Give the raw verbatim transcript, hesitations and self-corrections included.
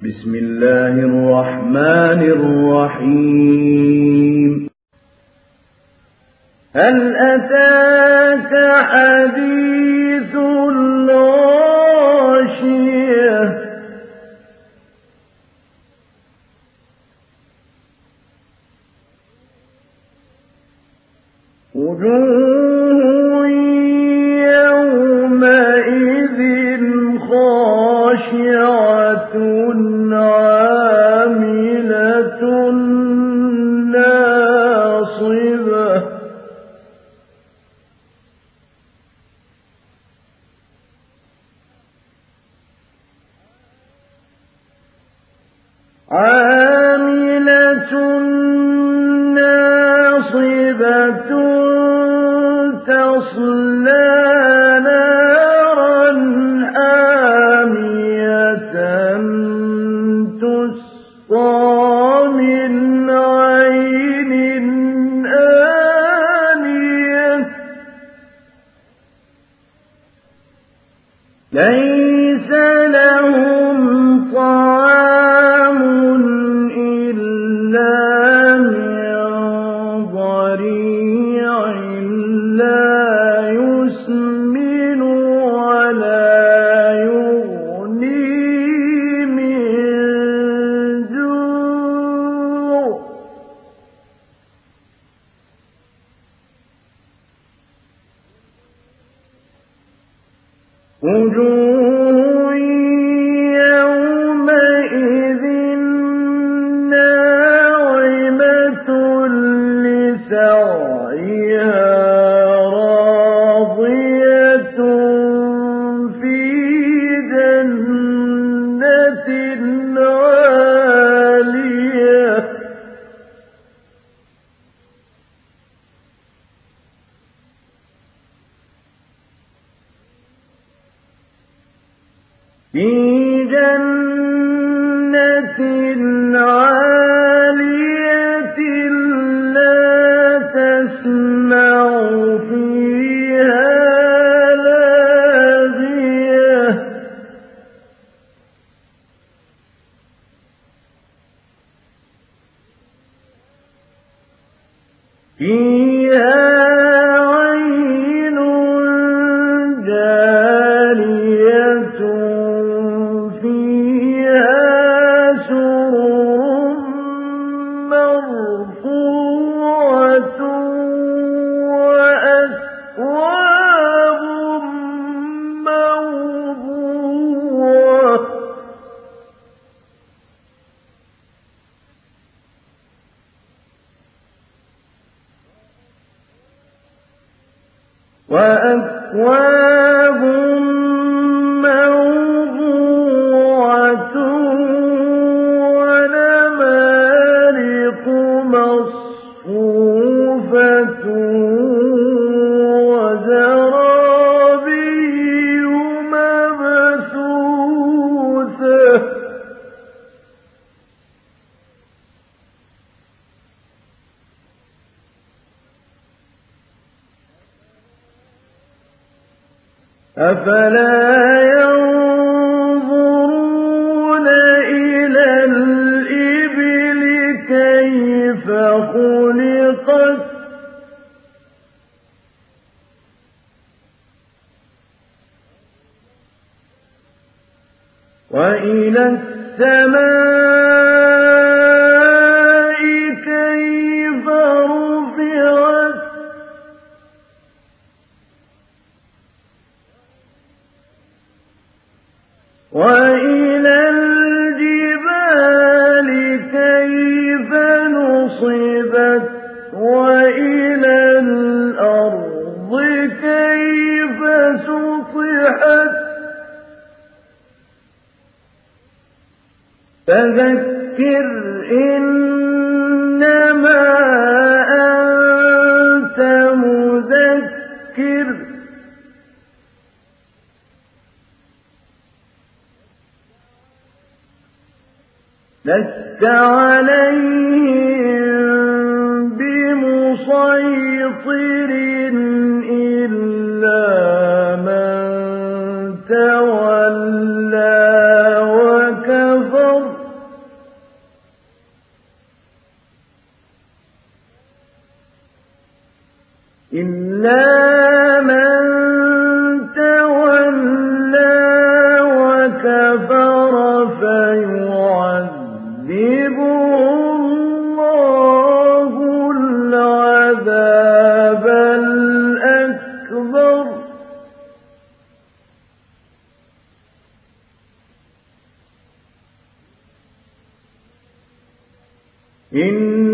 بسم الله الرحمن الرحيم هل أتاك حديث الغاشية وجوه يومئذ خاشعة عاملة ناصبة عاملة ناصبة تصلى نارا حامية تسقى من عين آنية ليس لهم طعام إلا من ضريع لا يسمن ولا يغني من جوع وجوه يومئذ ناعمة لسعيها راضية في جنة عالية في جنة عالية لا تسمع فيها لاغية فيها عين جارية فيها سرر مرفوعة وأكواب موضوعة وأكواب موضوعة ونمارق مصفوفة وزرابي مبثوثة أفلا ينظرون إلى الإبل كيف خلقت وإلى السماء كيف رفعت وإلى الجبال كيف نصبت وإلى الأرض كيف سطحت فذكر إنما أنت مذكر لست عليهم بمسيطر إلا من تولى وكفر إلا من تولى وكفر فيعذبه الله العذاب الأكبر إن